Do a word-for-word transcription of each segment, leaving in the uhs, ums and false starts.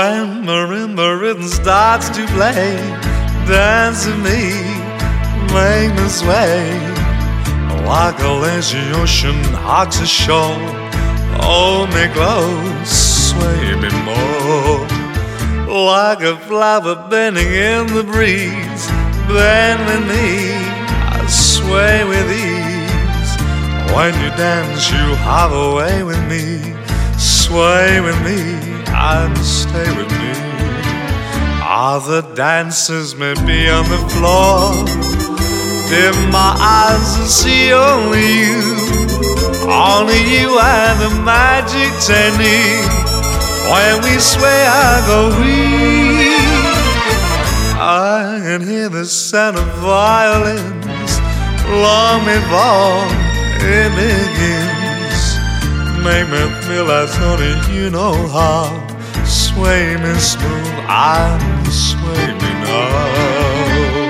When marimba rhythm starts to play, dance with me, make me sway. Like a lazy ocean hugs the shore, hold me close, sway me more. Like a flower bending in the breeze, bend with me, I sway with ease. When you dance, you have a way with me, sway with me and stay with me. Other dancers may be on the floor, dim my eyes and see only you. Only you and the magic technique. When we sway, I go weak. I can hear the sound of violins long before it begins. Make me feel as only you know how. Sway me smooth and sway me now.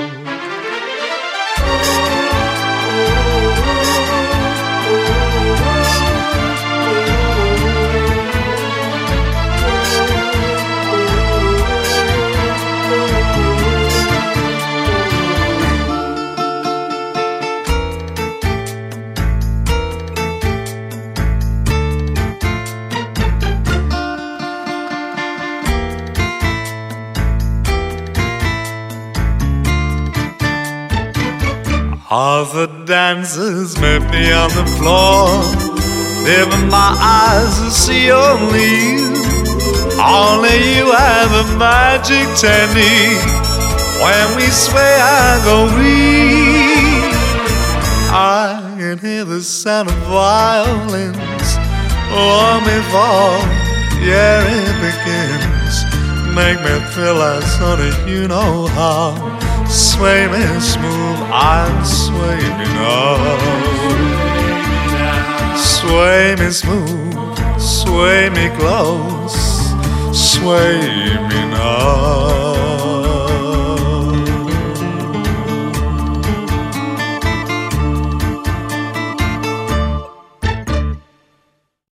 Other dancers may be on the floor, even my eyes to see only you. Only you have a magic technique. When we sway, I go weak. I can hear the sound of violins long before, yeah, it begins. Make me feel as only you know how. Sway me smooth and sway me now. Sway me smooth, sway me close, sway me now.